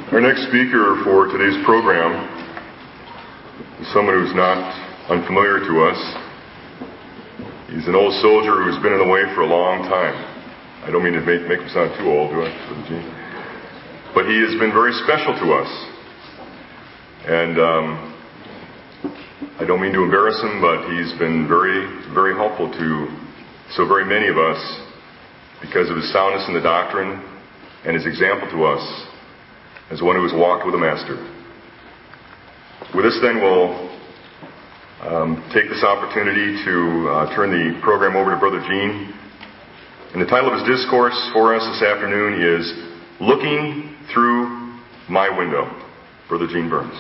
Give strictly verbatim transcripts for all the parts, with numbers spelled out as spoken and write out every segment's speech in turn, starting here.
Our next speaker for today's program is someone who's not unfamiliar to us. He's an old soldier who's been in the way for a long time. I don't mean to make, make him sound too old, do I? But he has been very special to us. And um, I don't mean to embarrass him, but he's been very, very helpful to so very many of us because of his soundness in the doctrine and his example to us as one who has walked with the Master. With this, then, we'll um, take this opportunity to uh, turn the program over to Brother Gene. And the title of his discourse for us this afternoon is Looking Through My Window. Brother Gene Burns.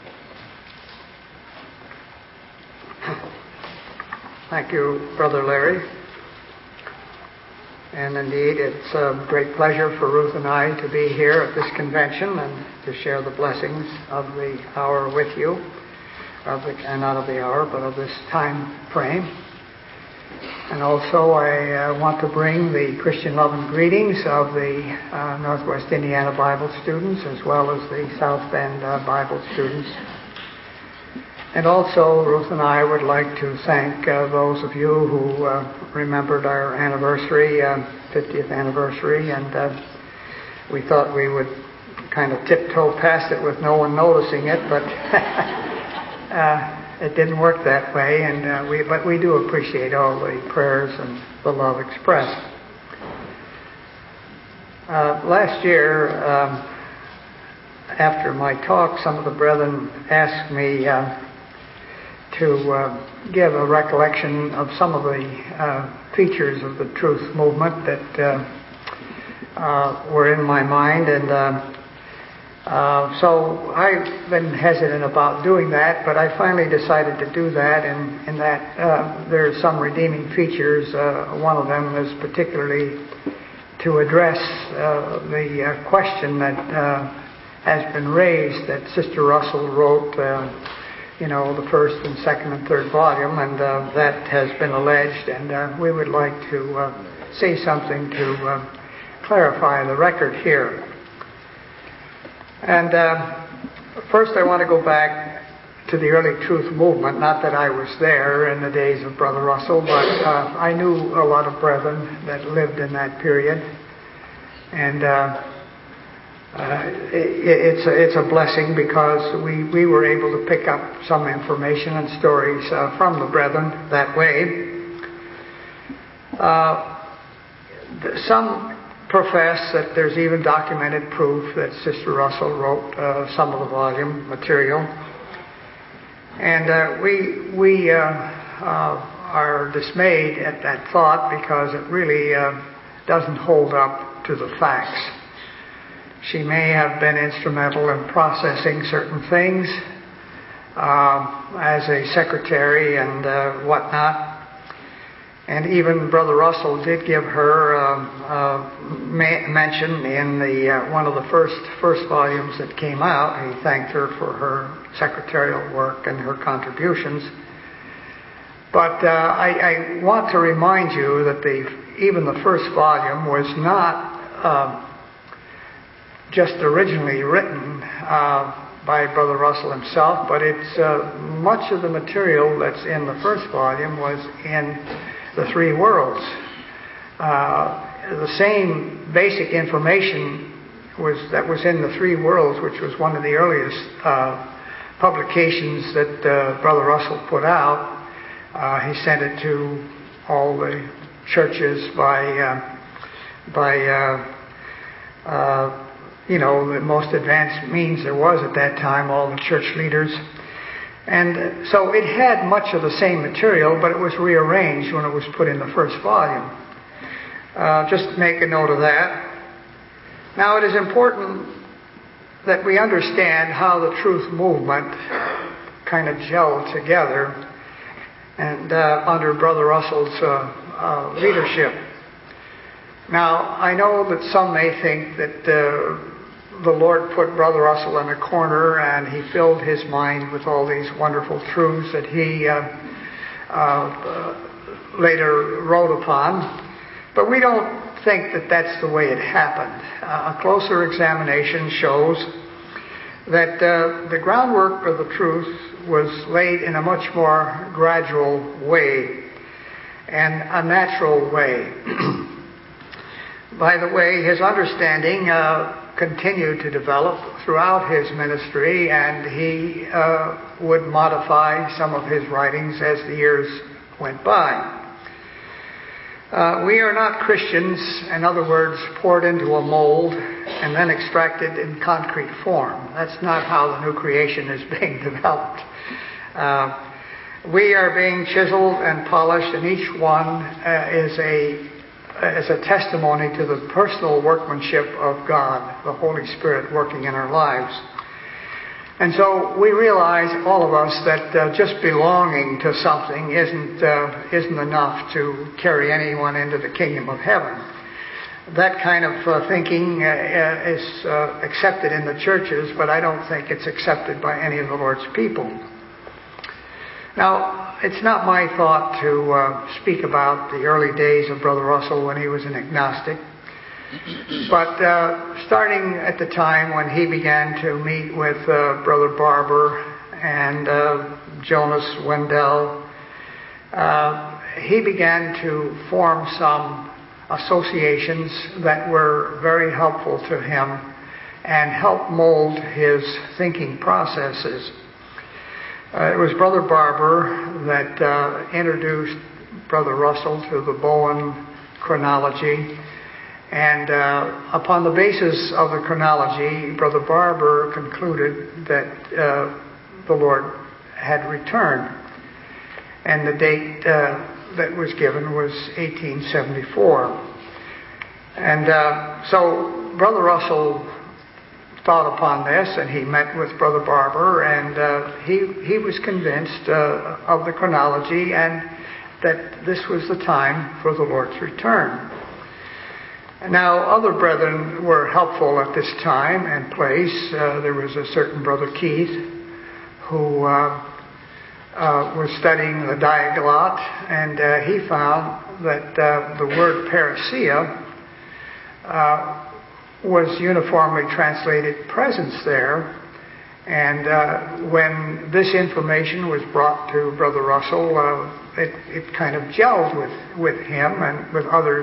Thank you, Brother Larry. And indeed, it's a great pleasure for Ruth and I to be here at this convention and to share the blessings of the hour with you, of the, and not of the hour, but of this time frame. And also, I uh, want to bring the Christian love and greetings of the uh, Northwest Indiana Bible students, as well as the South Bend uh, Bible students. And also, Ruth and I would like to thank uh, those of you who uh, remembered our anniversary, uh, fiftieth anniversary, and uh, we thought we would kind of tiptoe past it with no one noticing it, but uh, it didn't work that way. And uh, we, but we do appreciate all the prayers and the love expressed. Uh, last year, um, after my talk, some of the brethren asked me Uh, to uh, give a recollection of some of the uh, features of the truth movement that uh, uh, were in my mind. And uh, uh, so I've been hesitant about doing that, but I finally decided to do that, and in that uh, there are some redeeming features. Uh, one of them is particularly to address uh, the uh, question that uh, has been raised that Sister Russell wrote uh, you know, the first and second and third volume, and uh, that has been alleged, and uh, we would like to uh, say something to uh, clarify the record here. And uh, first I want to go back to the early truth movement, not that I was there in the days of Brother Russell, but uh, I knew a lot of brethren that lived in that period, and uh, Uh, it, it's, a, it's a blessing because we, we were able to pick up some information and stories uh, from the brethren that way. Uh, some profess that there's even documented proof that Sister Russell wrote uh, some of the volume material. And uh, we, we uh, uh, are dismayed at that thought because it really uh, doesn't hold up to the facts. She may have been instrumental in processing certain things uh, as a secretary and uh, whatnot. And even Brother Russell did give her uh, uh, ma- mention in the uh, one of the first first volumes that came out. He thanked her for her secretarial work and her contributions. But uh, I, I want to remind you that the even the first volume was not Uh, just originally written uh, by Brother Russell himself, but it's uh, much of the material that's in the first volume was in the three worlds. Uh, the same basic information was that was in the three worlds, which was one of the earliest uh, publications that uh, Brother Russell put out. Uh, he sent it to all the churches by uh, by uh, uh, you know, the most advanced means there was at that time, all the church leaders. And so it had much of the same material, but it was rearranged when it was put in the first volume. Uh, just make a note of that. Now, it is important that we understand how the truth movement kind of gelled together and uh, under Brother Russell's uh, uh, leadership. Now, I know that some may think that uh, the Lord put Brother Russell in a corner and he filled his mind with all these wonderful truths that he uh, uh, later wrote upon. But we don't think that that's the way it happened. Uh, a closer examination shows that uh, the groundwork of the truth was laid in a much more gradual way and a natural way. By the way, his understanding uh, continued to develop throughout his ministry, and he uh, would modify some of his writings as the years went by. Uh, we are not Christians, in other words, poured into a mold and then extracted in concrete form. That's not how the new creation is being developed. Uh, we are being chiseled and polished, and each one uh, is a is a testimony to the personal workmanship of God, the Holy Spirit working in our lives. And so we realize, all of us, that uh, just belonging to something isn't uh, isn't enough to carry anyone into the kingdom of heaven. That kind of uh, thinking uh, is uh, accepted in the churches, but I don't think it's accepted by any of the Lord's people. Now, it's not my thought to uh, speak about the early days of Brother Russell when he was an agnostic. But uh, starting at the time when he began to meet with uh, Brother Barber and uh, Jonas Wendell, uh, he began to form some associations that were very helpful to him and helped mold his thinking processes. Uh, it was Brother Barber that uh, introduced Brother Russell to the Bowen chronology. And uh, upon the basis of the chronology, Brother Barber concluded that uh, the Lord had returned. And the date uh, that was given was eighteen seventy-four. And uh, so Brother Russell thought upon this, and he met with Brother Barber, and uh, he, he was convinced uh, of the chronology and that this was the time for the Lord's return. Now, other brethren were helpful at this time and place. Uh, there was a certain Brother Keith who uh, uh, was studying the Diaglott, and uh, he found that uh, the word parousia uh, was uniformly translated presence there. And uh, when this information was brought to Brother Russell, uh, it, it kind of gelled with, with him and with others.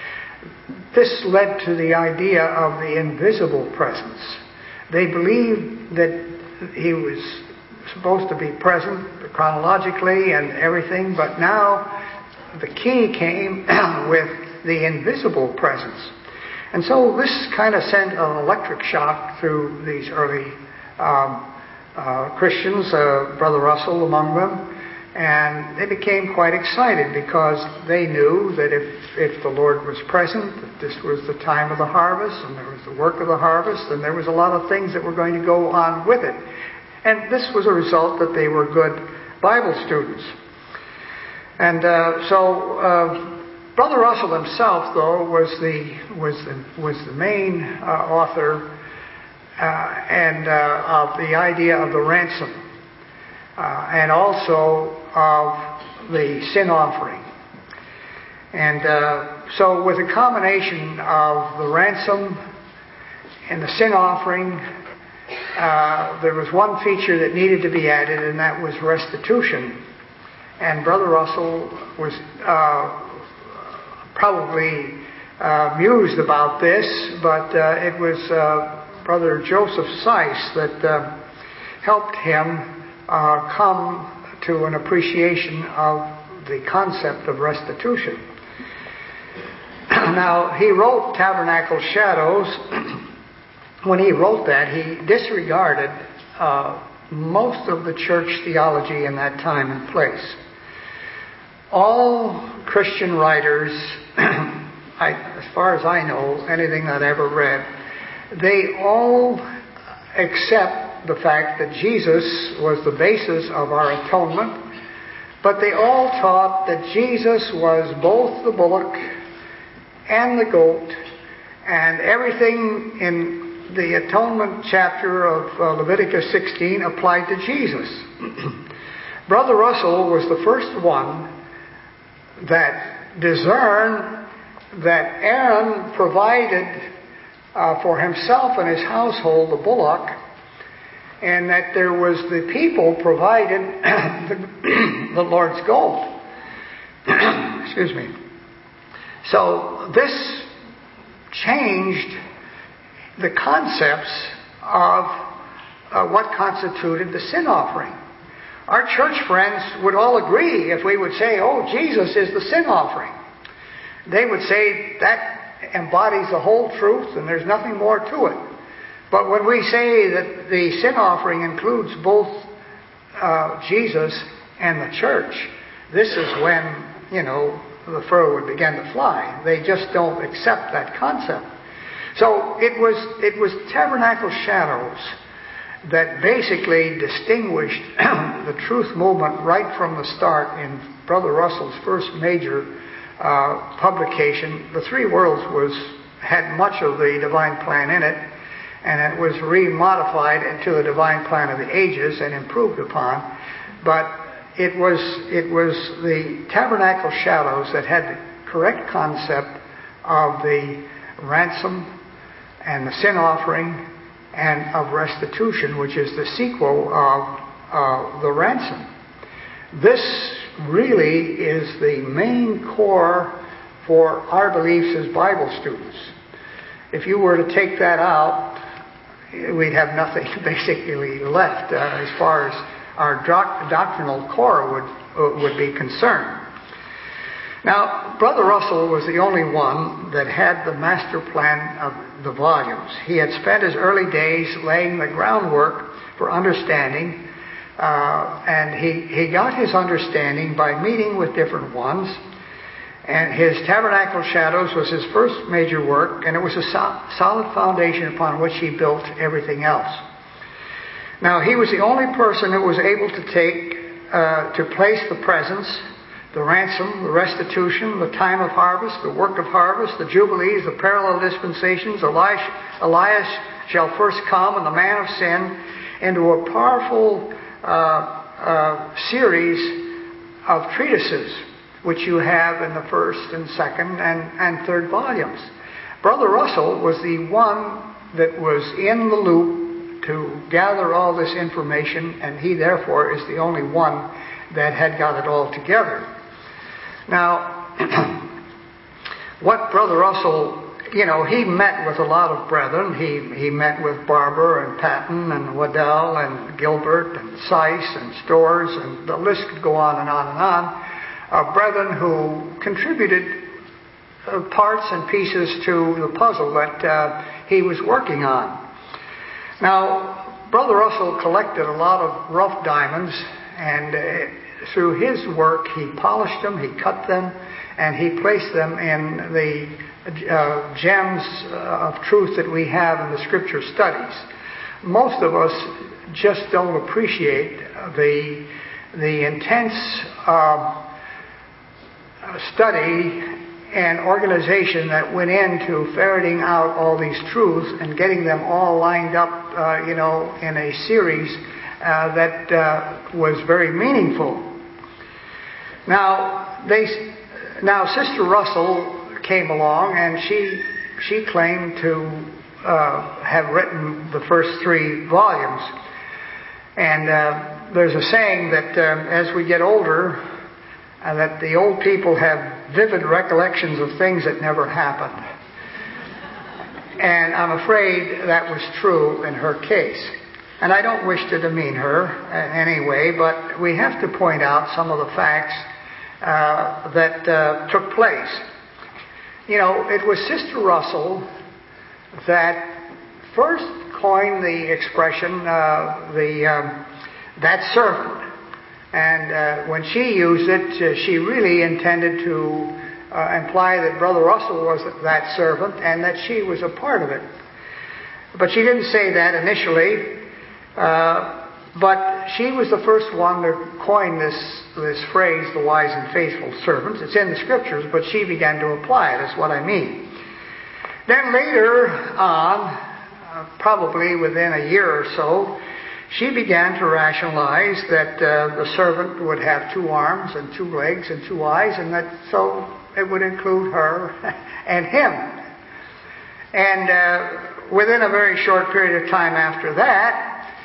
This led to the idea of the invisible presence. They believed that he was supposed to be present chronologically and everything, but now the key came with the invisible presence. And so this kind of sent an electric shock through these early um, uh, Christians, uh, Brother Russell among them. And they became quite excited because they knew that if, if the Lord was present, that this was the time of the harvest, and there was the work of the harvest, and there was a lot of things that were going to go on with it. And this was a result that they were good Bible students. And uh, so uh, Brother Russell himself, though, was the was the was the main uh, author uh, and uh, of the idea of the ransom, uh, and also of the sin offering. And uh, so with a combination of the ransom and the sin offering, uh, there was one feature that needed to be added, and that was restitution. And Brother Russell was uh, probably uh, mused about this, but uh, it was uh, Brother Joseph Seiss that uh, helped him uh, come to an appreciation of the concept of restitution. Now, he wrote Tabernacle Shadows. When he wrote that, he disregarded uh, most of the church theology in that time and place. All Christian writers, I, as far as I know, anything that I ever read, they all accept the fact that Jesus was the basis of our atonement, but they all taught that Jesus was both the bullock and the goat, and everything in the atonement chapter of uh, Leviticus sixteen applied to Jesus. Brother Russell was the first one that discerned that Aaron provided uh, for himself and his household the bullock, and that there was the people provided the, the Lord's gold. Excuse me. So this changed the concepts of uh, what constituted the sin offering. Our church friends would all agree if we would say, oh, Jesus is the sin offering. They would say that embodies the whole truth and there's nothing more to it. But when we say that the sin offering includes both uh, Jesus and the church, this is when, you know, the fur would begin to fly. They just don't accept that concept. So it was it was tabernacle shadows that basically distinguished the truth movement right from the start in Brother Russell's first major uh, publication. The Three Worlds was had much of the divine plan in it, and it was remodified into the divine plan of the ages and improved upon. But it was it was the tabernacle shadows that had the correct concept of the ransom and the sin offering and of restitution, which is the sequel of uh, the ransom. This really is the main core for our beliefs as Bible students. If you were to take that out, we'd have nothing basically left uh, as far as our doc- doctrinal core would uh, would be concerned. Now, Brother Russell was the only one that had the master plan of the volumes. He had spent his early days laying the groundwork for understanding, uh, and he, he got his understanding by meeting with different ones. And his Tabernacle Shadows was his first major work, and it was a so- solid foundation upon which he built everything else. Now, he was the only person who was able to take, uh, to place the presence, the ransom, the restitution, the time of harvest, the work of harvest, the jubilees, the parallel dispensations, Elias, Elias shall first come, and the man of sin, into a powerful uh, uh, series of treatises, which you have in the first and second and, and third volumes. Brother Russell was the one that was in the loop to gather all this information, and he therefore is the only one that had got it all together. Now, what Brother Russell, you know, he met with a lot of brethren. He he met with Barber and Patton and Waddell and Gilbert and Seiss and Storrs, and the list could go on and on and on, of brethren who contributed uh, parts and pieces to the puzzle that uh, he was working on. Now, Brother Russell collected a lot of rough diamonds, and uh, through his work, he polished them, he cut them, and he placed them in the uh, gems uh, of truth that we have in the Scripture studies. Most of us just don't appreciate the the intense uh, study and organization that went into ferreting out all these truths and getting them all lined up, uh, you know, in a series uh, that uh, was very meaningful. Now, they, now Sister Russell came along, and she she claimed to uh, have written the first three volumes. And uh, there's a saying that um, as we get older, uh, that the old people have vivid recollections of things that never happened. And I'm afraid that was true in her case. And I don't wish to demean her in any way, but we have to point out some of the facts uh, that uh, took place. You know, it was Sister Russell that first coined the expression, uh, the um, that servant. And uh, when she used it, uh, she really intended to uh, imply that Brother Russell was that servant and that she was a part of it. But she didn't say that initially. Uh, but she was the first one to coin this, this phrase, the wise and faithful servants. It's in the Scriptures, but she began to apply it, is what I mean. Then later on, uh, probably within a year or so, she began to rationalize that uh, the servant would have two arms and two legs and two eyes, and that so it would include her and him. And uh, within a very short period of time after that,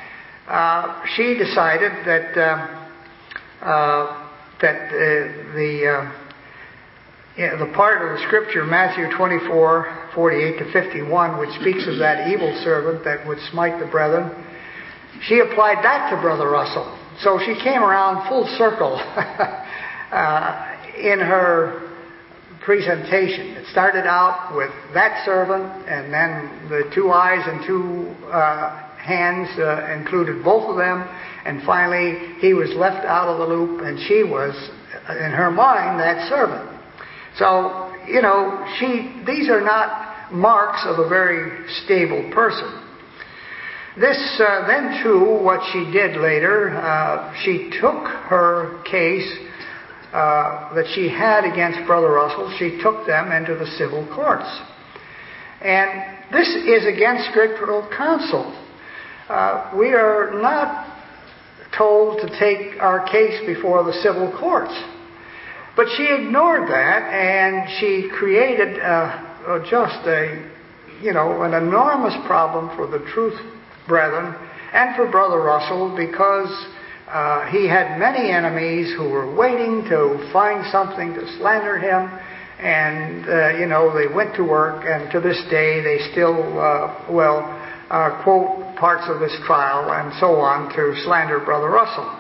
uh, she decided that uh, uh, that uh, the uh, yeah, the part of the scripture, Matthew twenty-four, forty-eight to fifty-one, which speaks of that evil servant that would smite the brethren, she applied that to Brother Russell. So she came around full circle uh, in her presentation. It started out with that servant, and then the two eyes and two uh, hands uh, included both of them, and finally he was left out of the loop, and she was, in her mind, that servant. So, you know, she, these are not marks of a very stable person. This uh, then, too, what she did later, uh, she took her case uh, that she had against Brother Russell, she took them into the civil courts. And this is against scriptural counsel. Uh, we are not told to take our case before the civil courts. But she ignored that, and she created uh, just a, you know, an enormous problem for the truth brethren and for Brother Russell, because uh, he had many enemies who were waiting to find something to slander him. And, uh, you know, they went to work, and to this day they still, uh, well, uh, quote parts of this trial and so on to slander Brother Russell.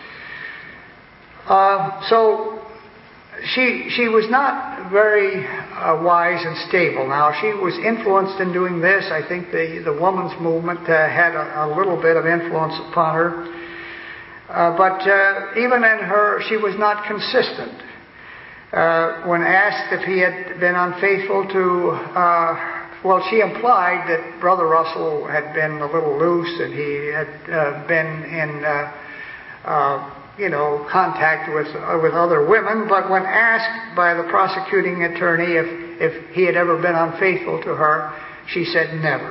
Uh, so, She she was not very uh, wise and stable. Now, she was influenced in doing this. I think the, the women's movement uh, had a, a little bit of influence upon her. Uh, but uh, even in her, she was not consistent. Uh, when asked if he had been unfaithful to, uh, well, she implied that Brother Russell had been a little loose, and he had uh, been in... Uh, uh, you know, contact with uh, with other women, but when asked by the prosecuting attorney if, if he had ever been unfaithful to her, she said never.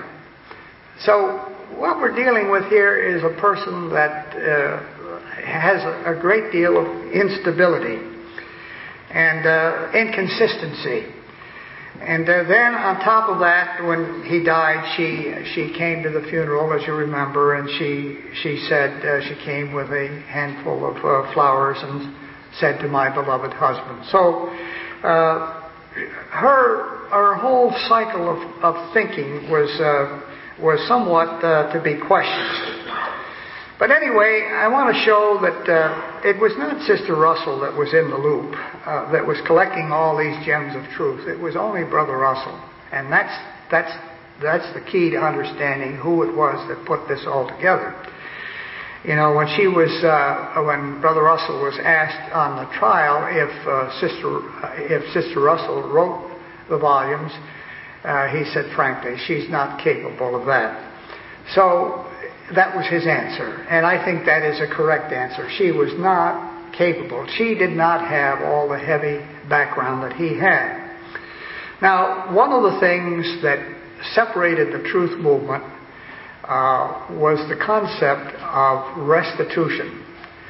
So what we're dealing with here is a person that uh, has a, a great deal of instability and uh, inconsistency. And uh, then on top of that, when he died, she she came to the funeral, as you remember, and she she said uh, she came with a handful of uh, flowers and said, "To my beloved husband." So uh, her her whole cycle of, of thinking was uh, was somewhat uh, to be questioned. But anyway, I want to show that uh, it was not Sister Russell that was in the loop, uh, that was collecting all these gems of truth. It was only Brother Russell. And that's that's that's the key to understanding who it was that put this all together. You know, when she was, uh, when Brother Russell was asked on the trial if uh, Sister if Sister Russell wrote the volumes, uh, he said frankly, she's not capable of that. So that was his answer, and I think that is a correct answer. She was not capable. She did not have all the heavy background that he had. Now, one of the things that separated the truth movement uh, was the concept of restitution.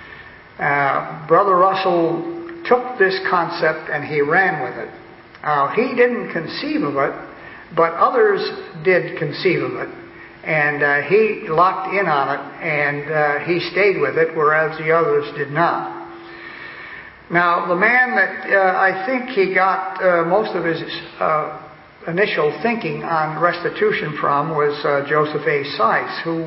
Uh, Brother Russell took this concept and he ran with it. Uh, he didn't conceive of it, but others did conceive of it. And uh, he locked in on it, and uh, he stayed with it, whereas the others did not. Now, the man that uh, I think he got uh, most of his uh, initial thinking on restitution from was uh, Joseph A. Seiss, who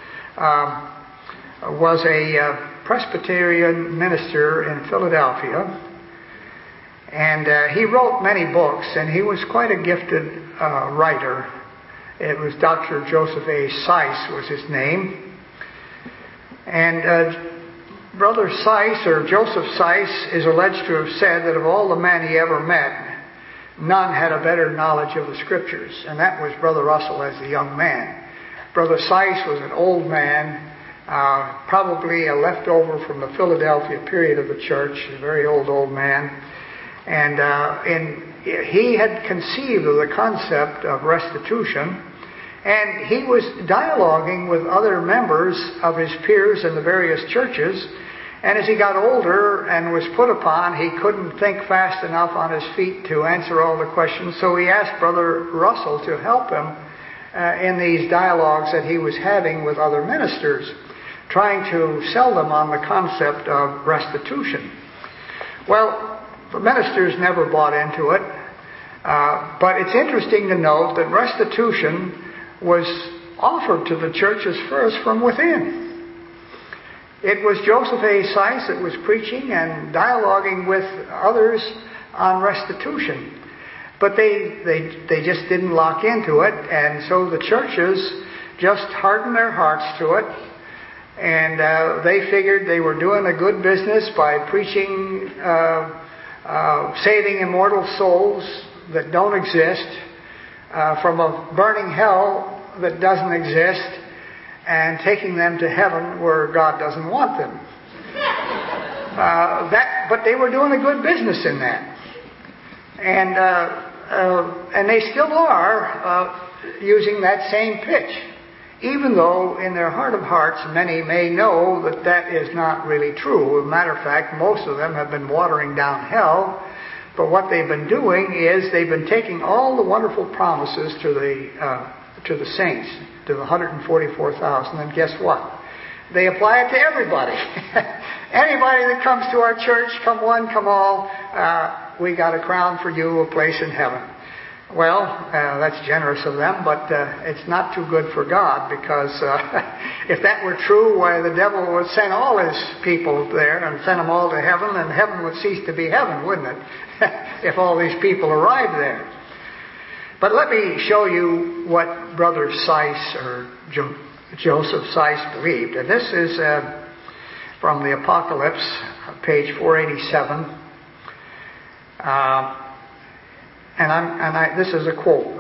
um, was a uh, Presbyterian minister in Philadelphia. And uh, he wrote many books, and he was quite a gifted uh, writer. It was Doctor Joseph A. Seiss was his name. And uh, Brother Seiss, or Joseph Seiss, is alleged to have said that of all the men he ever met, none had a better knowledge of the Scriptures. And that was Brother Russell as a young man. Brother Seiss was an old man, uh, probably a leftover from the Philadelphia period of the church, a very old, old man. And uh, in he had conceived of the concept of restitution, and he was dialoguing with other members of his peers in the various churches. And as he got older and was put upon, he couldn't think fast enough on his feet to answer all the questions. So he asked Brother Russell to help him uh, in these dialogues that he was having with other ministers. trying to sell them on the concept of restitution. Well, the ministers never bought into it, uh, but it's interesting to note that restitution was offered to the churches first from within. It was Joseph A. Seiss that was preaching and dialoguing with others on restitution. But they, they, they just didn't lock into it, and so the churches just hardened their hearts to it, and uh, they figured they were doing a good business by preaching uh, uh, saving immortal souls that don't exist uh, from a burning hell that doesn't exist, and taking them to heaven where God doesn't want them. Uh, that, but they were doing a good business in that. And uh, uh, and they still are uh, using that same pitch, even though in their heart of hearts many may know that that is not really true. As a matter of fact, most of them have been watering down hell, but what they've been doing is they've been taking all the wonderful promises to the uh, to the saints, to the one hundred forty-four thousand, and guess what? They apply it to everybody. Anybody that comes to our church, come one, come all, uh, we got a crown for you, a place in heaven. Well, uh, that's generous of them, but uh, it's not too good for God, because uh, if that were true, why the devil would send all his people there and send them all to heaven, and heaven would cease to be heaven, wouldn't it? If all these people arrived there. But let me show you what Brother Seiss, or jo- Joseph Seiss, believed. And this is uh, from the Apocalypse, page four eighty-seven. Uh, and I'm, and I, this is a quote.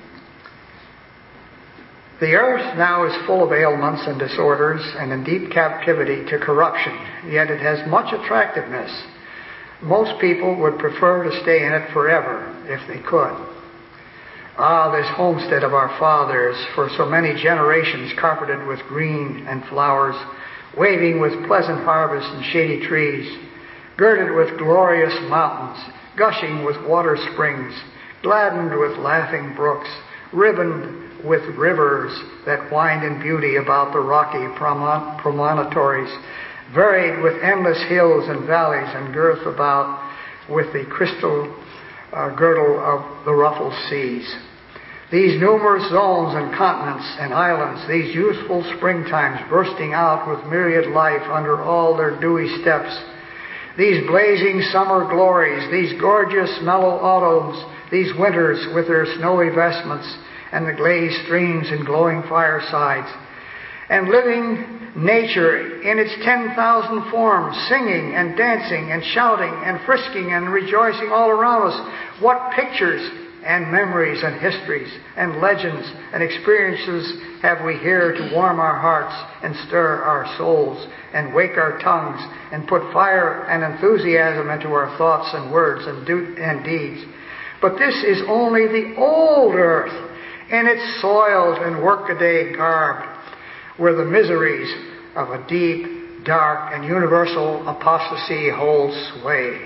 "The earth now is full of ailments and disorders and in deep captivity to corruption, yet it has much attractiveness. Most people would prefer to stay in it forever if they could. Ah, this homestead of our fathers, for so many generations carpeted with green and flowers, waving with pleasant harvests and shady trees, girded with glorious mountains, gushing with water springs, gladdened with laughing brooks, ribboned with rivers that wind in beauty about the rocky promontories, varied with endless hills and valleys, and girth about with the crystal Uh, girdle of the ruffled seas. These numerous zones and continents and islands, these youthful springtimes bursting out with myriad life under all their dewy steps, these blazing summer glories, these gorgeous mellow autumns, these winters with their snowy vestments and the glazed streams and glowing firesides, and living nature in its ten thousand forms, singing and dancing and shouting and frisking and rejoicing all around us. What pictures and memories and histories and legends and experiences have we here to warm our hearts and stir our souls and wake our tongues and put fire and enthusiasm into our thoughts and words and, do- and deeds. But this is only the old earth in its soiled and workaday garb, where the miseries of a deep, dark, and universal apostasy hold sway.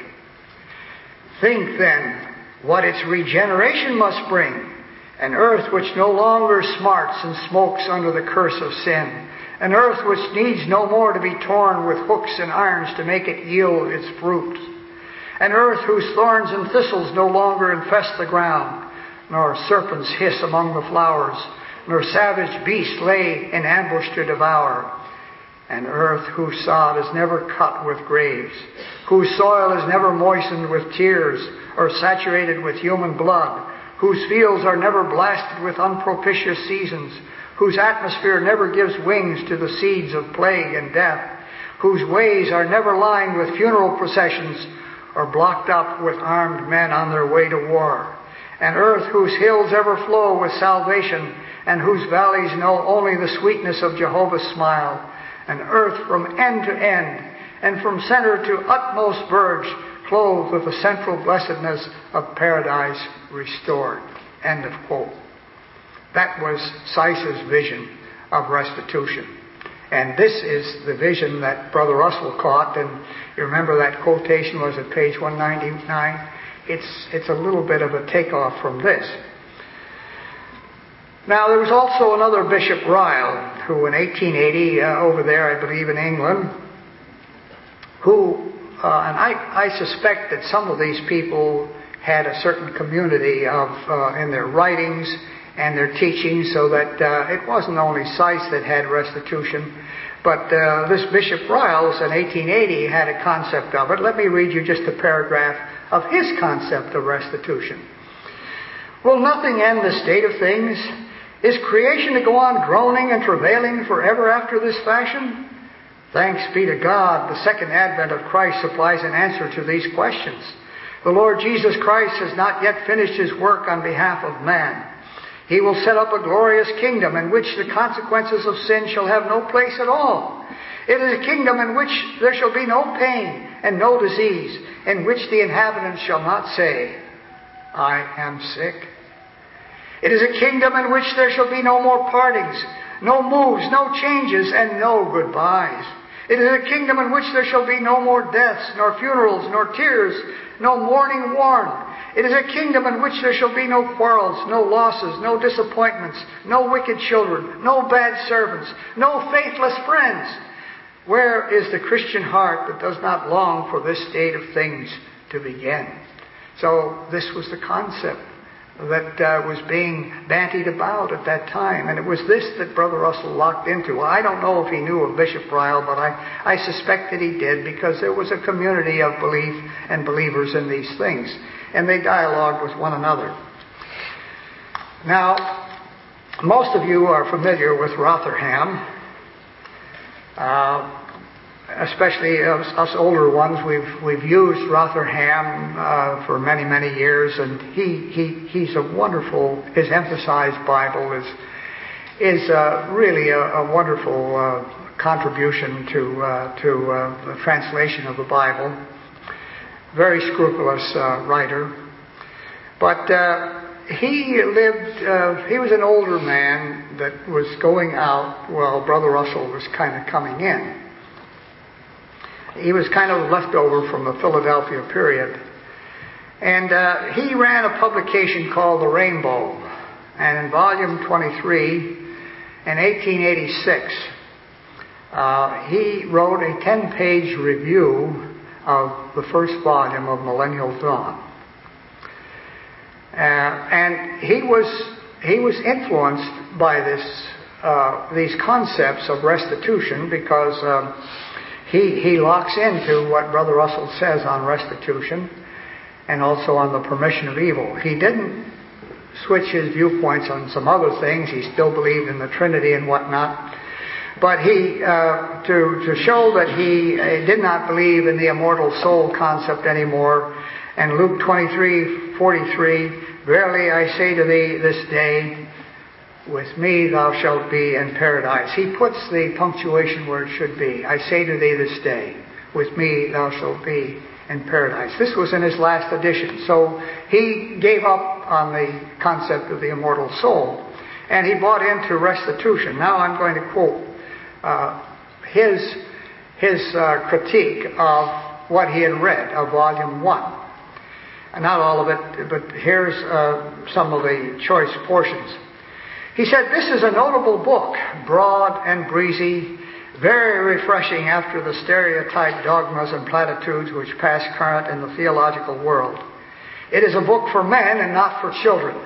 Think then what its regeneration must bring, an earth which no longer smarts and smokes under the curse of sin, an earth which needs no more to be torn with hooks and irons to make it yield its fruit, an earth whose thorns and thistles no longer infest the ground, nor serpents hiss among the flowers, nor savage beasts lay in ambush to devour. An earth whose sod is never cut with graves, whose soil is never moistened with tears or saturated with human blood, whose fields are never blasted with unpropitious seasons, whose atmosphere never gives wings to the seeds of plague and death, whose ways are never lined with funeral processions or blocked up with armed men on their way to war. An earth whose hills ever flow with salvation, and whose valleys know only the sweetness of Jehovah's smile. An earth from end to end, and from center to utmost verge, clothed with the central blessedness of paradise restored." End of quote. That was Seiss's vision of restitution. And this is the vision that Brother Russell caught, and you remember that quotation was at page one ninety-nine. It's, it's a little bit of a takeoff from this. Now, there was also another Bishop Ryle who in eighteen eighty, uh, over there, I believe in England, who, uh, and I, I suspect that some of these people had a certain community of uh, in their writings and their teachings, so that uh, it wasn't only Seiss that had restitution, but uh, this Bishop Riles in eighteen eighty had a concept of it. Let me read you just a paragraph of his concept of restitution. Will nothing end the state of things? Is creation to go on groaning and travailing forever after this fashion? Thanks be to God, the second advent of Christ supplies an answer to these questions. The Lord Jesus Christ has not yet finished His work on behalf of man. He will set up a glorious kingdom in which the consequences of sin shall have no place at all. It is a kingdom in which there shall be no pain and no disease, in which the inhabitants shall not say, I am sick. It is a kingdom in which there shall be no more partings, no moves, no changes, and no goodbyes. It is a kingdom in which there shall be no more deaths, nor funerals, nor tears, no mourning worn. It is a kingdom in which there shall be no quarrels, no losses, no disappointments, no wicked children, no bad servants, no faithless friends. Where is the Christian heart that does not long for this state of things to begin? So this was the concept that uh, was being bandied about at that time. And it was this that Brother Russell locked into. Well, I don't know if he knew of Bishop Ryle, but I, I suspect that he did, because there was a community of belief and believers in these things. And they dialogued with one another. Now, most of you are familiar with Rotherham. Uh, especially us, us older ones, we've we've used Rotherham uh, for many many years, and he he he's a wonderful. His emphasized Bible is is uh, really a, a wonderful uh, contribution to uh, to uh, the translation of the Bible. Very scrupulous uh, writer, but uh, he lived. Uh, he was an older man that was going out while Brother Russell was kind of coming in. He was kind of left over from the Philadelphia period. And uh, he ran a publication called The Rainbow. And in volume twenty-three, in eighteen eighty-six, uh, he wrote a ten-page review of the first volume of Millennial Dawn. Uh, and he was he was influenced by this uh, these concepts of restitution, because um, He, he locks into what Brother Russell says on restitution and also on the permission of evil. He didn't switch his viewpoints on some other things. He still believed in the Trinity and whatnot. But he, uh, to, to show that he uh, did not believe in the immortal soul concept anymore, and Luke twenty-three forty-three, verily I say to thee this day, with me thou shalt be in paradise. He puts the punctuation where it should be. I say to thee this day, with me thou shalt be in paradise. This was in his last edition. So he gave up on the concept of the immortal soul, and he bought into restitution. Now I'm going to quote uh, his, his uh, critique of what he had read of volume one. And not all of it, but here's uh, some of the choice portions. He said, this is a notable book, broad and breezy, very refreshing after the stereotyped dogmas and platitudes which pass current in the theological world. It is a book for men and not for children.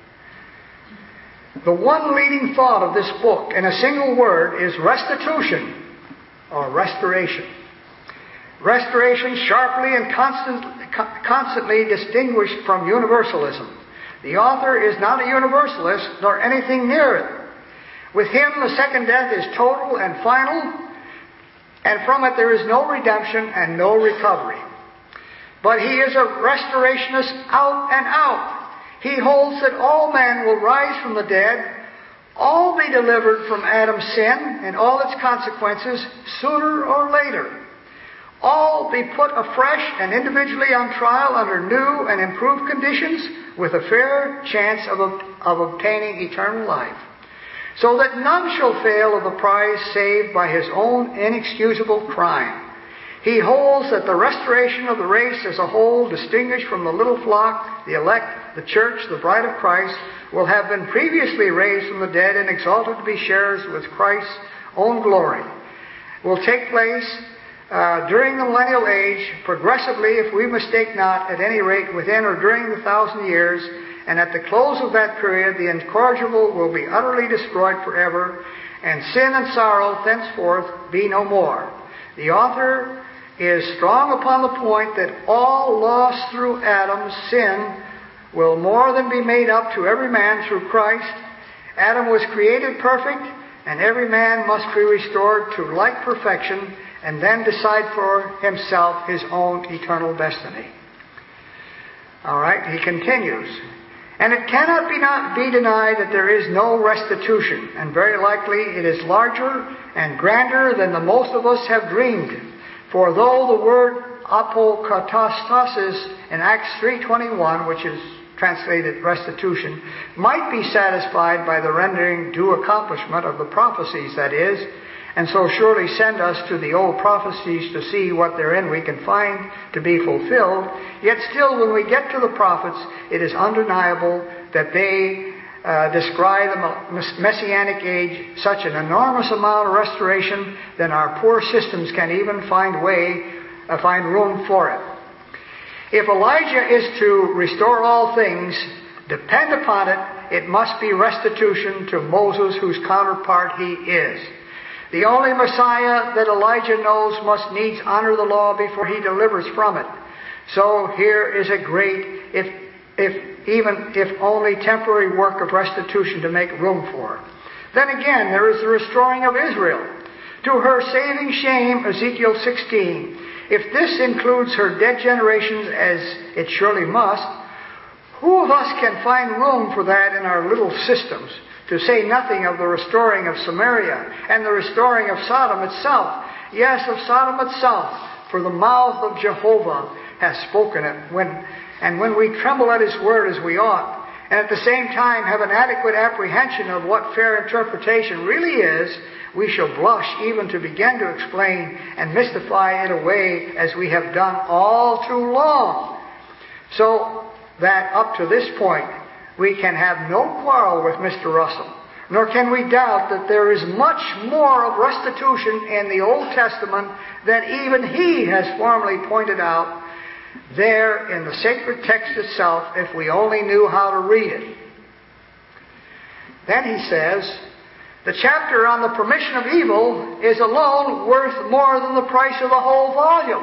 The one leading thought of this book, in a single word, is restitution or restoration. Restoration sharply and constant, constantly distinguished from universalism. The author is not a universalist, nor anything near it. With him, the second death is total and final, and from it there is no redemption and no recovery. But he is a restorationist out and out. He holds that all men will rise from the dead, all be delivered from Adam's sin and all its consequences sooner or later. All be put afresh and individually on trial under new and improved conditions, with a fair chance of, of obtaining eternal life, so that none shall fail of the prize saved by his own inexcusable crime. He holds that the restoration of the race as a whole, distinguished from the little flock, the elect, the church, the bride of Christ, will have been previously raised from the dead and exalted to be sharers with Christ's own glory, will take place uh, during the millennial age, progressively, if we mistake not, at any rate within or during the thousand years, and at the close of that period the incorrigible will be utterly destroyed forever, and sin and sorrow thenceforth be no more. The author is strong upon the point that all lost through Adam's sin will more than be made up to every man through Christ. Adam was created perfect, and every man must be restored to like perfection, and then decide for himself his own eternal destiny. All right, he continues. And it cannot be, not be denied that there is no restitution, and very likely it is larger and grander than the most of us have dreamed. For though the word apokatastasis in Acts three twenty-one, which is translated restitution, might be satisfied by the rendering due accomplishment of the prophecies, that is, and so surely send us to the old prophecies to see what therein we can find to be fulfilled, yet still when we get to the prophets, it is undeniable that they uh, describe the Messianic age such an enormous amount of restoration that our poor systems can even find way, uh, find room for it. If Elijah is to restore all things, depend upon it, it must be restitution to Moses, whose counterpart he is. The only Messiah that Elijah knows must needs honor the law before he delivers from it. So here is a great, if, if even if only temporary work of restitution to make room for it. Then again, there is the restoring of Israel. To her saving shame, Ezekiel sixteen. If this includes her dead generations, as it surely must, who of us can find room for that in our little systems? To say nothing of the restoring of Samaria and the restoring of Sodom itself. Yes, of Sodom itself, for the mouth of Jehovah has spoken it. When, and when we tremble at His word as we ought, and at the same time have an adequate apprehension of what fair interpretation really is, we shall blush even to begin to explain and mystify it away as we have done all too long. So that up to this point, we can have no quarrel with Mister Russell, nor can we doubt that there is much more of restitution in the Old Testament than even he has formally pointed out there in the sacred text itself, if we only knew how to read it. Then he says, the chapter on the permission of evil is alone worth more than the price of the whole volume,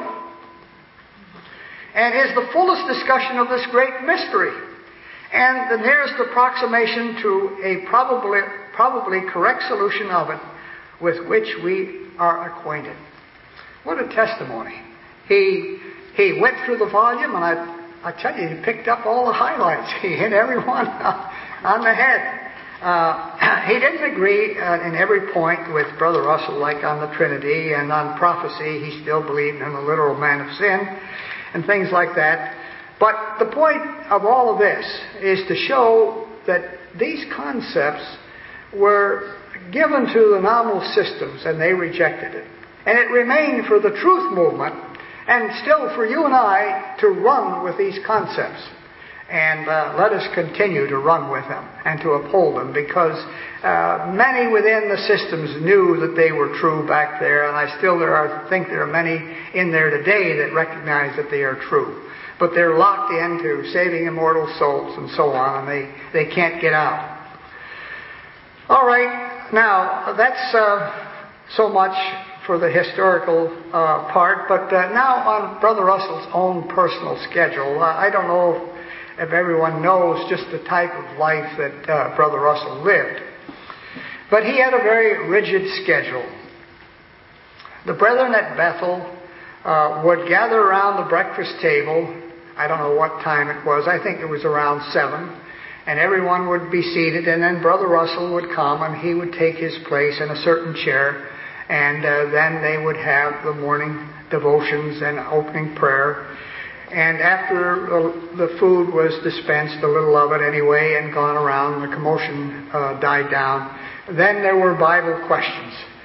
and is the fullest discussion of this great mystery, and the nearest approximation to a probably, probably correct solution of it with which we are acquainted. What a testimony. He he went through the volume, and I, I tell you, he picked up all the highlights. He hit everyone on the head. Uh, he didn't agree uh, in every point with Brother Russell, like on the Trinity and on prophecy. He still believed in the literal man of sin and things like that. But the point of all of this is to show that these concepts were given to the nominal systems, and they rejected it. And it remained for the truth movement, and still for you and I, to run with these concepts. And uh, let us continue to run with them and to uphold them, because uh, many within the systems knew that they were true back there, and I still there are, think there are many in there today that recognize that they are true. But they're locked into saving immortal souls and so on, and they, they can't get out. All right, now that's uh, so much for the historical uh, part, but uh, now on Brother Russell's own personal schedule. Uh, I don't know if everyone knows just the type of life that uh, Brother Russell lived, but he had a very rigid schedule. The brethren at Bethel uh, would gather around the breakfast table. I don't know what time it was. I think it was around seven. And everyone would be seated, and then Brother Russell would come, and he would take his place in a certain chair, and uh, then they would have the morning devotions and opening prayer. And after the food was dispensed, a little of it anyway, and gone around, the commotion uh, died down, then there were Bible questions.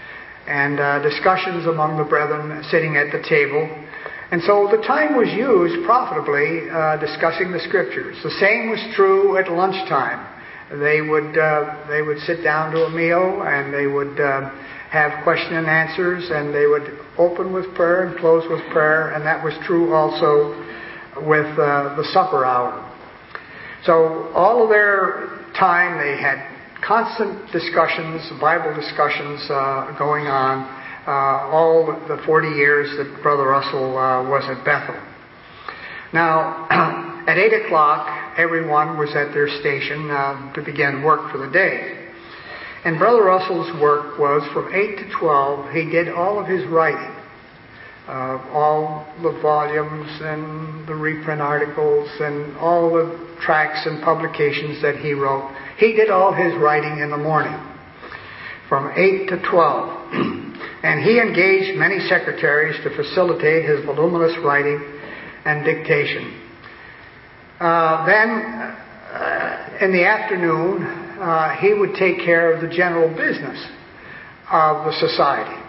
and uh, discussions among the brethren sitting at the table. And so the time was used profitably uh, discussing the Scriptures. The same was true at lunchtime. They would uh, they would sit down to a meal, and they would uh, have question and answers, and they would open with prayer and close with prayer, and that was true also with uh, the supper hour. So all of their time they had constant discussions, Bible discussions uh, going on, uh, all the forty years that Brother Russell uh, was at Bethel. Now, at eight o'clock, everyone was at their station uh, to begin work for the day. And Brother Russell's work was from eight to twelve, he did all of his writing. Uh, all the volumes and the reprint articles and all the tracts and publications that he wrote. He did all his writing in the morning from eight to twelve. And he engaged many secretaries to facilitate his voluminous writing and dictation. Uh, then, uh, in the afternoon, uh, he would take care of the general business of the society.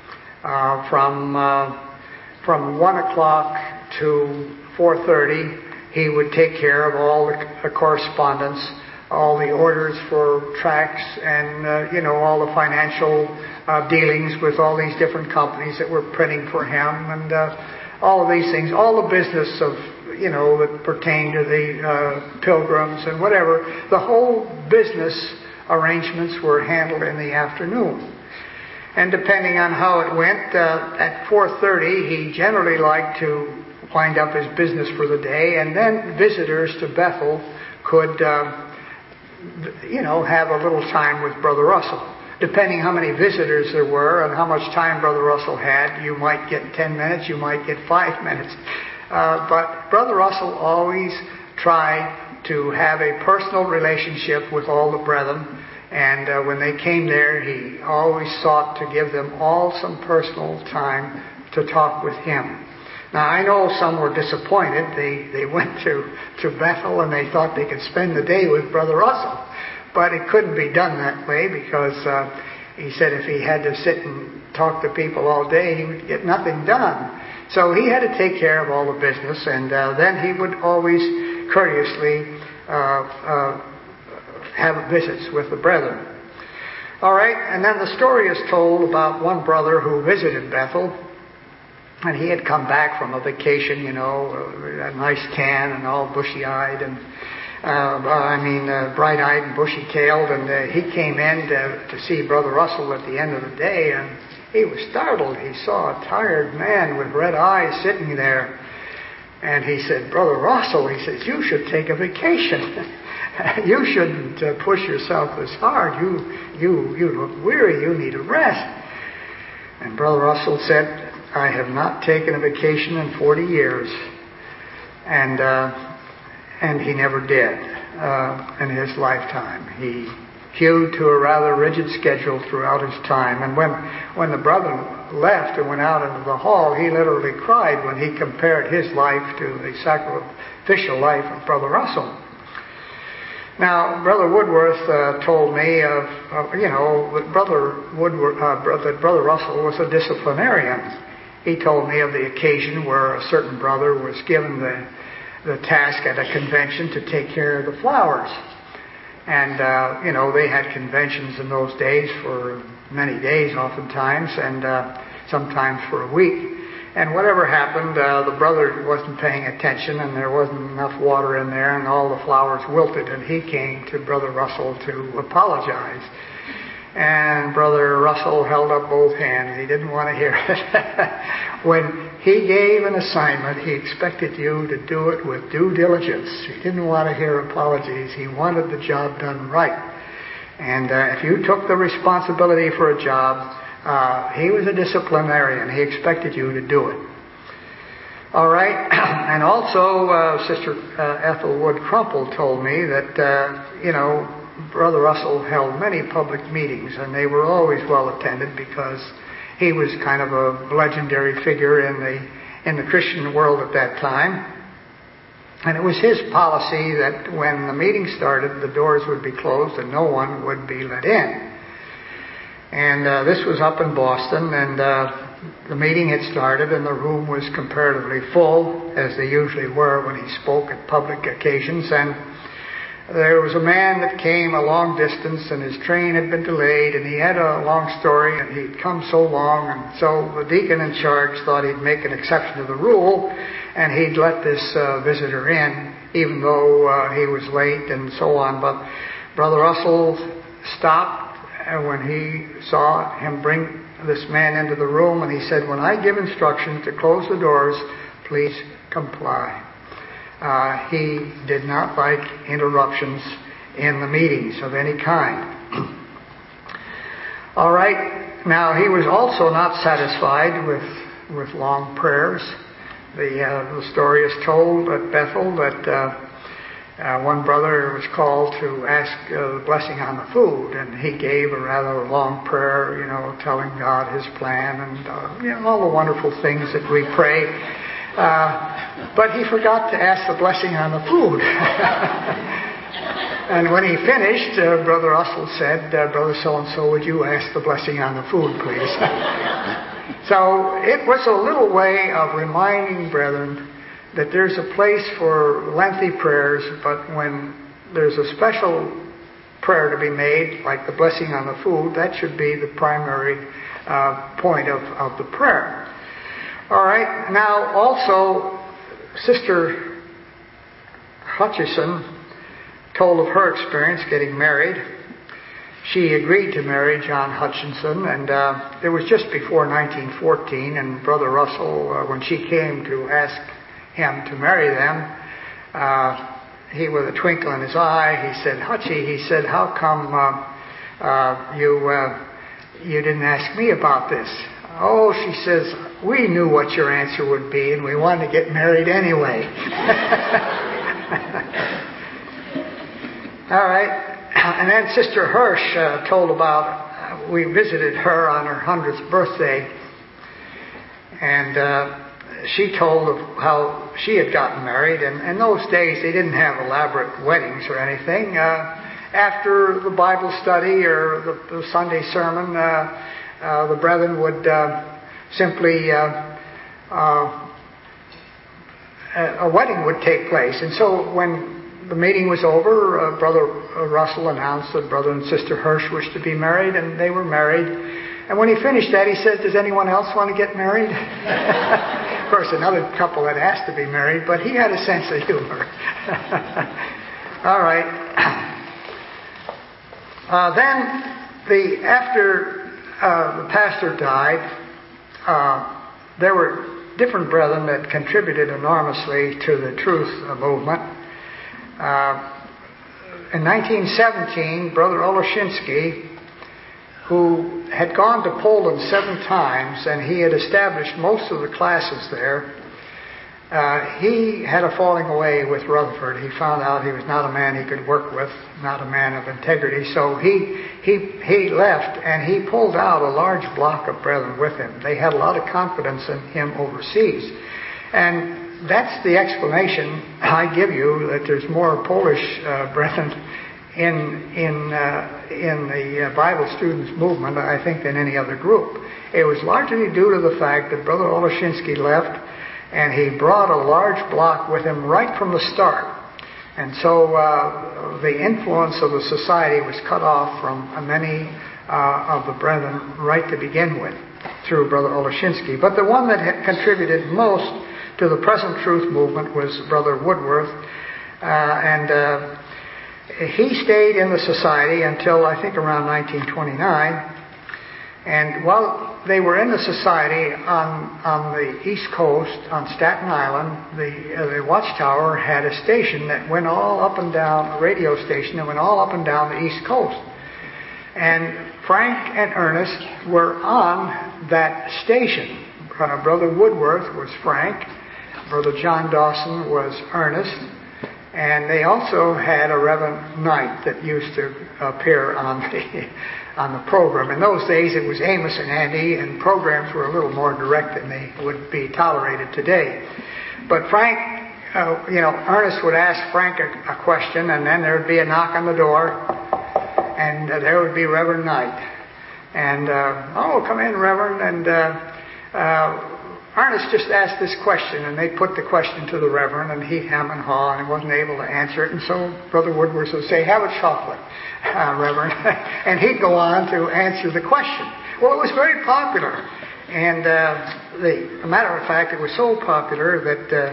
Uh, from uh, from one o'clock to four thirty, he would take care of all the, the correspondence, all the orders for tracts, and uh, you know all the financial uh, dealings with all these different companies that were printing for him, and uh, all of these things, all the business of you know that pertained to the uh, pilgrims and whatever. The whole business arrangements were handled in the afternoon. And depending on how it went, uh, at four thirty, he generally liked to wind up his business for the day, and then visitors to Bethel could, uh, you know, have a little time with Brother Russell. Depending how many visitors there were and how much time Brother Russell had, you might get ten minutes, you might get five minutes. Uh, but Brother Russell always tried to have a personal relationship with all the brethren. And uh, when they came there, he always sought to give them all some personal time to talk with him. Now, I know some were disappointed. They they went to, to Bethel and they thought they could spend the day with Brother Russell. But it couldn't be done that way because uh, he said if he had to sit and talk to people all day, he would get nothing done. So he had to take care of all the business, and uh, then he would always courteously uh, uh, have visits with the brethren. All right, and then the story is told about one brother who visited Bethel, and he had come back from a vacation, you know, a nice tan and all bushy-eyed, and uh, I mean, uh, bright-eyed and bushy-tailed, and uh, he came in to, to see Brother Russell at the end of the day, and he was startled. He saw a tired man with red eyes sitting there, and he said, "Brother Russell," he says, "you should take a vacation." You shouldn't uh, push yourself this hard. You, you, you look weary. You need a rest. And Brother Russell said, "I have not taken a vacation in forty years," and uh, and he never did uh, in his lifetime. He hewed to a rather rigid schedule throughout his time. And when when the brethren left and went out into the hall, he literally cried when he compared his life to the sacrificial life of Brother Russell. Now, Brother Woodworth uh, told me of, uh, you know, that Brother Woodworth, uh, that Brother Russell was a disciplinarian. He told me of the occasion where a certain brother was given the the task at a convention to take care of the flowers. And, uh, you know, they had conventions in those days for many days oftentimes, and uh, sometimes for a week. And whatever happened, uh, the brother wasn't paying attention, and there wasn't enough water in there, and all the flowers wilted, and he came to Brother Russell to apologize. And Brother Russell held up both hands. He didn't want to hear it. When he gave an assignment, he expected you to do it with due diligence. He didn't want to hear apologies. He wanted the job done right. And uh, if you took the responsibility for a job, Uh, he was a disciplinarian. He expected you to do it. All right. And also, uh, Sister uh, Ethel Wood Crumple told me that, uh, you know, Brother Russell held many public meetings, and they were always well attended because he was kind of a legendary figure in the in the Christian world at that time. And it was his policy that when the meeting started, the doors would be closed and no one would be let in. And uh, this was up in Boston, and uh, the meeting had started, and the room was comparatively full, as they usually were when he spoke at public occasions. And there was a man that came a long distance, and his train had been delayed, and he had a long story, and he'd come so long, and so the deacon in charge thought he'd make an exception to the rule, and he'd let this uh, visitor in, even though uh, he was late and so on. But Brother Russell stopped when he saw him bring this man into the room, and he said, "When I give instructions to close the doors, please comply." Uh, he did not like interruptions in the meetings of any kind. All right. Now, he was also not satisfied with with long prayers. The, uh, the story is told at Bethel that uh, uh, one brother was called to ask uh, the blessing on the food, and he gave a rather long prayer, you know, telling God his plan and uh, you know, all the wonderful things that we pray. Uh, but he forgot to ask the blessing on the food. And when he finished, uh, Brother Russell said, uh, "Brother so-and-so, would you ask the blessing on the food, please?" So it was a little way of reminding brethren that there's a place for lengthy prayers, but when there's a special prayer to be made, like the blessing on the food, that should be the primary uh, point of, of the prayer. All right. Now, also, Sister Hutchison told of her experience getting married. She agreed to marry John Hutchinson, and uh, it was just before nineteen fourteen, and Brother Russell, uh, when she came to ask him to marry them, uh, he, with a twinkle in his eye, he said, "Hutchie," he said, "how come uh, uh, you uh, you didn't ask me about this?" "Oh," she says, "we knew what your answer would be, and we wanted to get married anyway." All right. And then Sister Hirsch uh, told about, uh, we visited her on her hundredth birthday, and uh, she told of how she had gotten married, and in those days they didn't have elaborate weddings or anything. Uh, after the Bible study or the, the Sunday sermon, uh, uh, the brethren would uh, simply, uh, uh, a wedding would take place. And so when the meeting was over, uh, Brother Russell announced that Brother and Sister Hirsch wished to be married, and they were married. And when he finished that, he said, "Does anyone else want to get married?" Of course, another couple had asked to be married, but he had a sense of humor. All right. Uh, then, the after uh, the pastor died, uh, there were different brethren that contributed enormously to the truth movement. Uh, in nineteen seventeen, Brother Oloshinsky, who had gone to Poland seven times, and he had established most of the classes there, uh, he had a falling away with Rutherford. He found out he was not a man he could work with, not a man of integrity. So he he he left, and he pulled out a large block of brethren with him. They had a lot of confidence in him overseas. And that's the explanation I give you, that there's more Polish uh, brethren in in uh, in the uh, Bible students movement, I think, than any other group. It was largely due to the fact that Brother Oloshinsky left, and he brought a large block with him right from the start. And so uh, the influence of the society was cut off from many uh, of the brethren right to begin with, through Brother Oloshinsky. But the one that had contributed most to the present truth movement was Brother Woodworth, uh, and uh, he stayed in the society until I think around nineteen twenty-nine. And while they were in the society on on the East Coast, on Staten Island, the uh, the Watchtower had a station that went all up and down, a radio station that went all up and down the East Coast. And Frank and Ernest were on that station. Uh, Brother Woodworth was Frank. Brother John Dawson was Ernest, and they also had a Reverend Knight that used to appear on the on the program. In those days, it was Amos and Andy, and programs were a little more direct than they would be tolerated today. But Frank, uh, you know, Ernest would ask Frank a, a question, and then there would be a knock on the door, and uh, there would be Reverend Knight. And, uh, oh, come in, Reverend. And uh, uh, Ernest just asked this question, and they put the question to the Reverend, and he'd hem and haw, and he wasn't able to answer it. And so Brother Woodworth would say, have a chocolate, uh, Reverend. And he'd go on to answer the question. Well, it was very popular. And uh, the, a matter of fact, it was so popular that uh,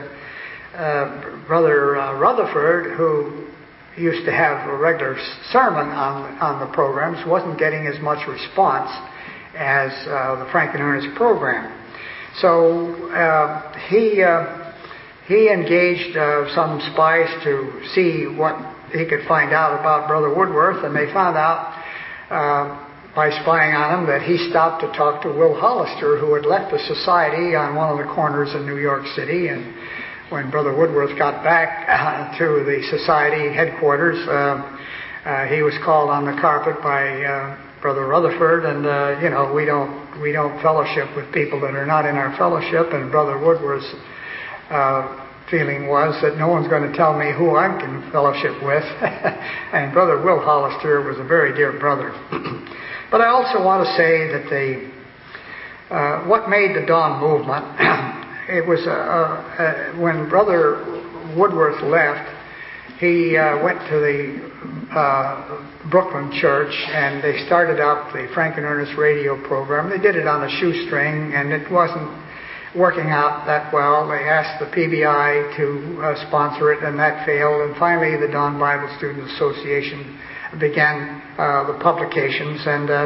uh, Brother uh, Rutherford, who used to have a regular sermon on on the programs, wasn't getting as much response as uh, the Frank and Ernest program. So uh, he uh, he engaged uh, some spies to see what he could find out about Brother Woodworth, and they found out uh, by spying on him that he stopped to talk to Will Hollister, who had left the society on one of the corners in New York City. And when Brother Woodworth got back uh, to the society headquarters, uh, uh, he was called on the carpet by uh, Brother Rutherford, and uh, you know we don't we don't fellowship with people that are not in our fellowship. And Brother Woodworth's uh, feeling was that no one's going to tell me who I can fellowship with. And Brother Will Hollister was a very dear brother. But I also want to say that the uh, what made the Dawn movement. It was uh, uh, when Brother Woodworth left, he uh, went to the uh, Brooklyn church, and they started up the Frank and Ernest radio program. They did it on a shoestring, and it wasn't working out that well. They asked the P B I to uh, sponsor it, and that failed. And finally, the Dawn Bible Student Association began uh, the publications and uh,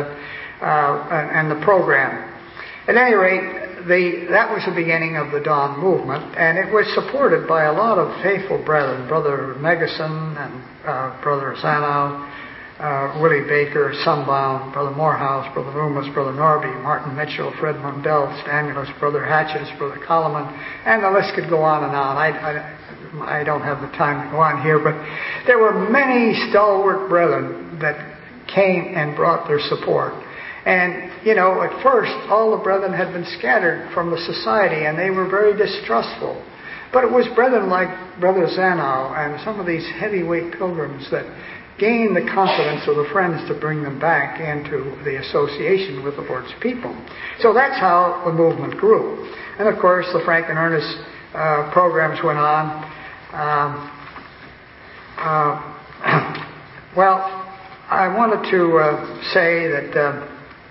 uh, and the program. At any rate, The, that was the beginning of the Dawn movement, and it was supported by a lot of faithful brethren, Brother Megason and uh, Brother Zanow, uh, Willie Baker, Sunbound, Brother Morehouse, Brother Loomis, Brother Norby, Martin Mitchell, Fred Mundell, Stamulus, Brother Hatches, Brother Coleman, and the list could go on and on. I, I, I don't have the time to go on here, but there were many stalwart brethren that came and brought their support. And, you know, at first, all the brethren had been scattered from the society, and they were very distrustful. But it was brethren like Brother Zanow and some of these heavyweight pilgrims that gained the confidence of the friends to bring them back into the association with the Lord's people. So that's how the movement grew. And, of course, the Frank and Ernest uh, programs went on. Um, uh, well, I wanted to uh, say that... Uh,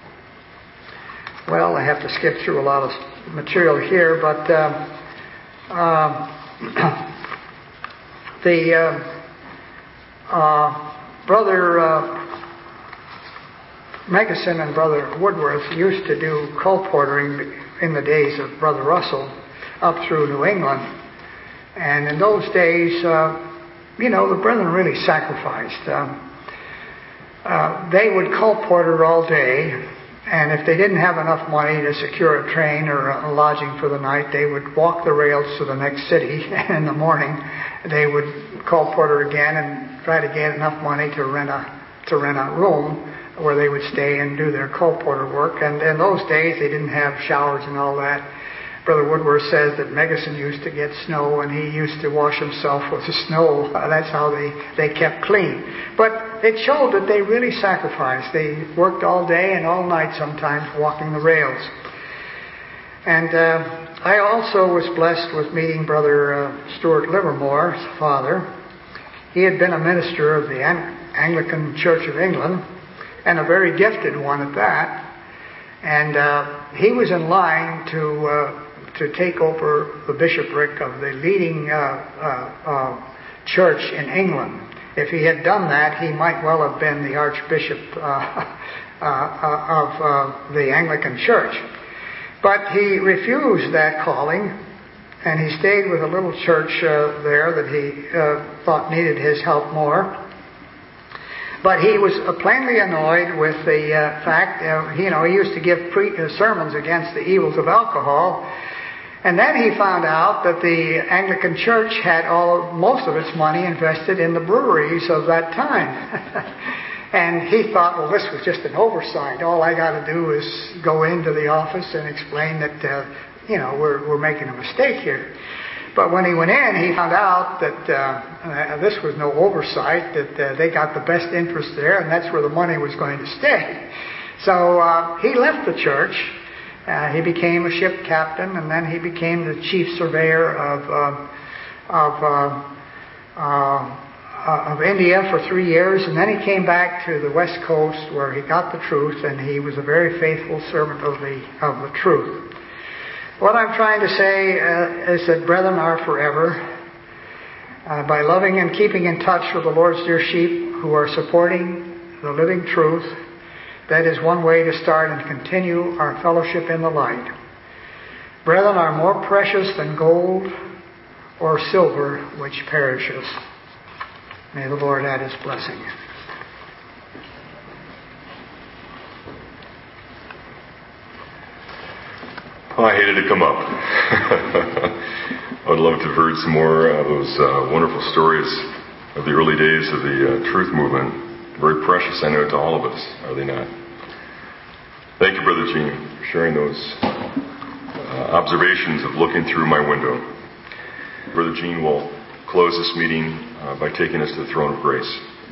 Well, I have to skip through a lot of material here, but uh, uh, the uh, uh, Brother uh, Megason and Brother Woodworth used to do colportering in the days of Brother Russell up through New England. And in those days, uh, you know, the brethren really sacrificed. Um, uh, they would colporter all day. And if they didn't have enough money to secure a train or a lodging for the night, they would walk the rails to the next city. And in the morning, they would colporter again and try to get enough money to rent a to rent a room where they would stay and do their colporter work. And in those days, they didn't have showers and all that. Brother Woodworth says that Megason used to get snow, and he used to wash himself with the snow. That's how they, they kept clean. But it showed that they really sacrificed. They worked all day and all night sometimes walking the rails. And uh, I also was blessed with meeting Brother uh, Stuart Livermore's father. He had been a minister of the Anglican Church of England, and a very gifted one at that. And uh, he was in line to... Uh, to take over the bishopric of the leading uh, uh, uh, church in England. If he had done that, he might well have been the Archbishop uh, uh, of uh, the Anglican Church. But he refused that calling, and he stayed with a little church uh, there that he uh, thought needed his help more. But he was plainly annoyed with the uh, fact, uh, you know, he used to give pre- uh, sermons against the evils of alcohol. And then he found out that the Anglican Church had all most of its money invested in the breweries of that time. And he thought, well, this was just an oversight. All I got to do is go into the office and explain that, uh, you know, we're, we're making a mistake here. But when he went in, he found out that uh, this was no oversight, that uh, they got the best interest there, and that's where the money was going to stay. So uh, he left the church. Uh, he became a ship captain, and then he became the chief surveyor of uh, of uh, uh, of India for three years, and then he came back to the West Coast where he got the truth, and he was a very faithful servant of the of the truth. What I'm trying to say uh, is that brethren are forever. Uh, by loving and keeping in touch with the Lord's dear sheep who are supporting the living truth, that is one way to start and continue our fellowship in the light. Brethren are more precious than gold or silver which perishes. May the Lord add His blessing. Oh, I hated to come up. I would love to have heard some more of those uh, wonderful stories of the early days of the uh, truth movement. Very precious, I know, to all of us, are they not? Thank you, Brother Gene, for sharing those uh, observations of looking through my window. Brother Gene will close this meeting uh, by taking us to the throne of grace.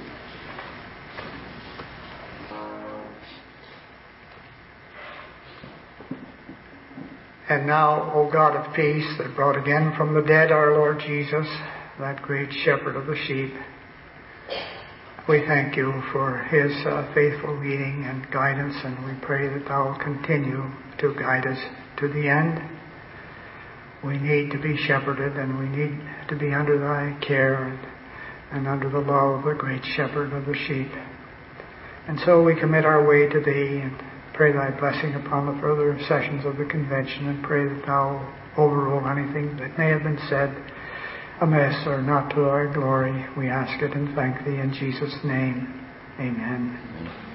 And now, O God of peace, that brought again from the dead our Lord Jesus, that great shepherd of the sheep, we thank you for His uh, faithful leading and guidance, and we pray that Thou will continue to guide us to the end. We need to be shepherded, and we need to be under Thy care and, and under the law of the great shepherd of the sheep. And so we commit our way to Thee and pray Thy blessing upon the further sessions of the convention, and pray that Thou overrule anything that may have been said amiss or not to Thy glory. We ask it and thank Thee in Jesus' name. Amen.